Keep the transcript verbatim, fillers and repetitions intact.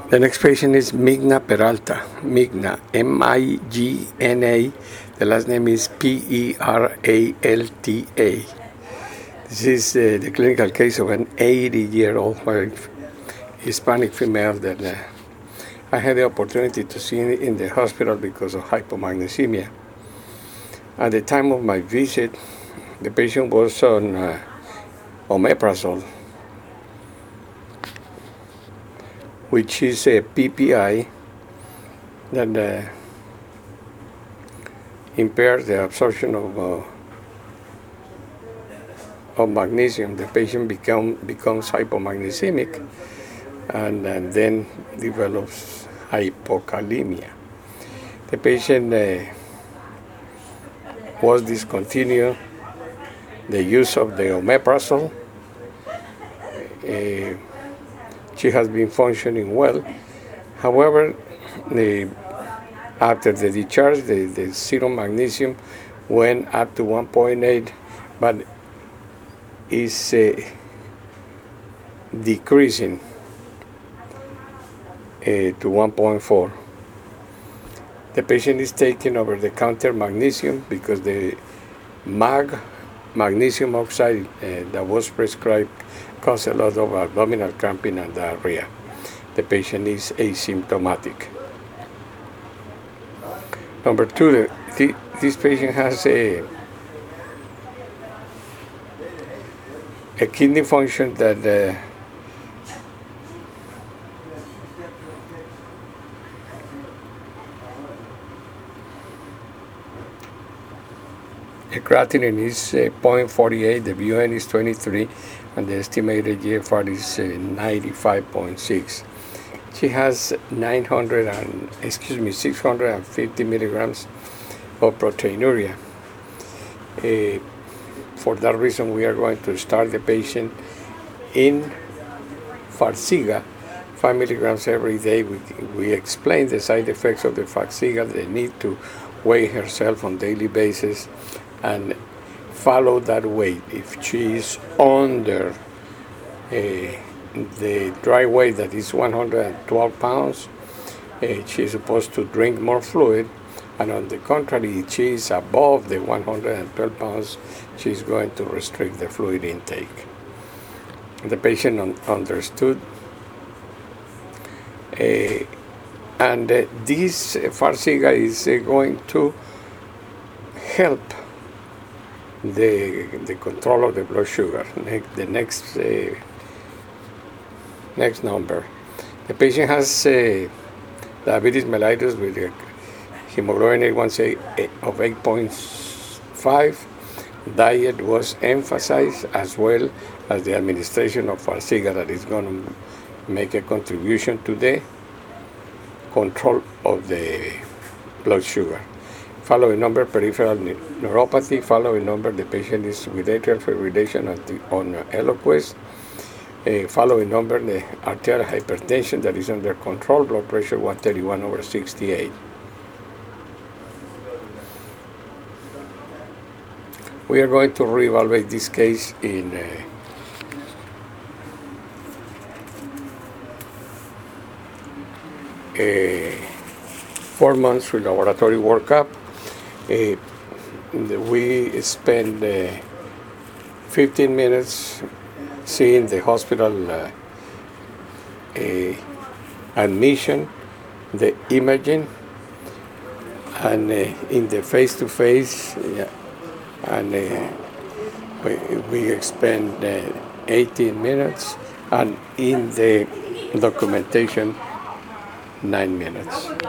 The next patient is Migna Peralta. Migna, M I G N A. The last name is P E R A L T A. This is uh, the clinical case of an eighty-year-old Hispanic female that uh, I had the opportunity to see in the hospital because of hypomagnesemia. At the time of my visit, the patient was on uh, omeprazole, which is a P P I that uh, impairs the absorption of uh, of magnesium. The patient become, becomes hypomagnesemic and, and then develops hypokalemia. The patient uh, was discontinued the use of the omeprazole. Uh, she has been functioning well. However, the, after the discharge, the, the serum magnesium went up to one point eight, but is uh, decreasing uh, to one point four. The patient is taking over-the-counter magnesium because the mag, magnesium oxide uh, that was prescribed caused a lot of abdominal cramping and diarrhea. The patient is asymptomatic. Number two, the, this patient has a a kidney function that uh, the creatinine is uh, zero point four eight, the B U N is twenty-three, and the estimated G F R is uh, ninety-five point six. She has nine hundred and excuse me six hundred fifty milligrams of proteinuria. Uh, For that reason, we are going to start the patient in Farxiga, five milligrams every day. We, we explain the side effects of the Farxiga, the need to weigh herself on a daily basis and follow that weight. If she is under uh, the dry weight that is one hundred twelve pounds, uh, she is supposed to drink more fluid. And on the contrary, if she is above the one hundred twelve pounds, she is going to restrict the fluid intake. The patient un- understood. Uh, and uh, this uh, Farxiga is uh, going to help the, the control of the blood sugar. Ne- the next, uh, next number. The patient has uh, diabetes mellitus with a hemoglobin A one C of eight point five. Diet was emphasized as well as the administration of Farxiga that is going to make a contribution to the control of the blood sugar. Following number, peripheral neuropathy. Following number, the patient is with atrial fibrillation on Eliquis. Uh, following number, the arterial hypertension that is under control, blood pressure one thirty-one over sixty-eight. We are going to reevaluate this case in uh, uh, four months with laboratory workup. Uh, we spend uh, fifteen minutes seeing the hospital uh, uh, admission, the imaging, and uh, in the face-to-face. Yeah, and uh, we, we spend uh, eighteen minutes, and in the documentation, nine minutes.